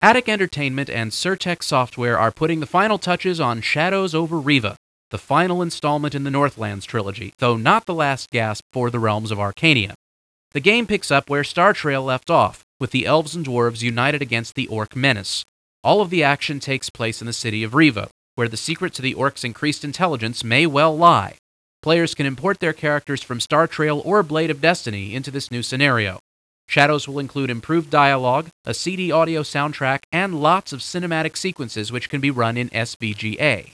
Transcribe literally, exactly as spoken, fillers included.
Attic Entertainment and Surtech Software are putting the final touches on Shadows over Riva, the final installment in the Northlands trilogy, though not the last gasp for the realms of Arcania. The game picks up where Star Trail left off, with the elves and dwarves united against the Orc menace. All of the action takes place in the city of Riva, where the secret to the Orcs' increased intelligence may well lie. Players can import their characters from Star Trail or Blade of Destiny into this new scenario. Shadows will include improved dialogue, a C D audio soundtrack, and lots of cinematic sequences which can be run in S V G A.